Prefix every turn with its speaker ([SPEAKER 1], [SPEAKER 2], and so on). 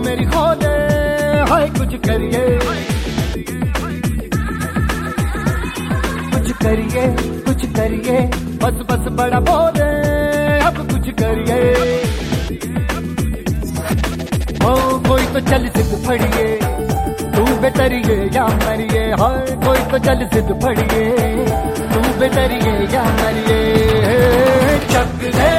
[SPEAKER 1] मेरी खोले, हाय कुछ करिए, कुछ करिए, कुछ करिए, बस बस बड़ा बोले, अब कुछ करिए। ओ कोई तो चल सिद्ध फड़िए, तू बेतरिए या मरिए, हाय कोई तो चल सिद्ध फड़िए, तू बेतरिए या मरिए। चक दे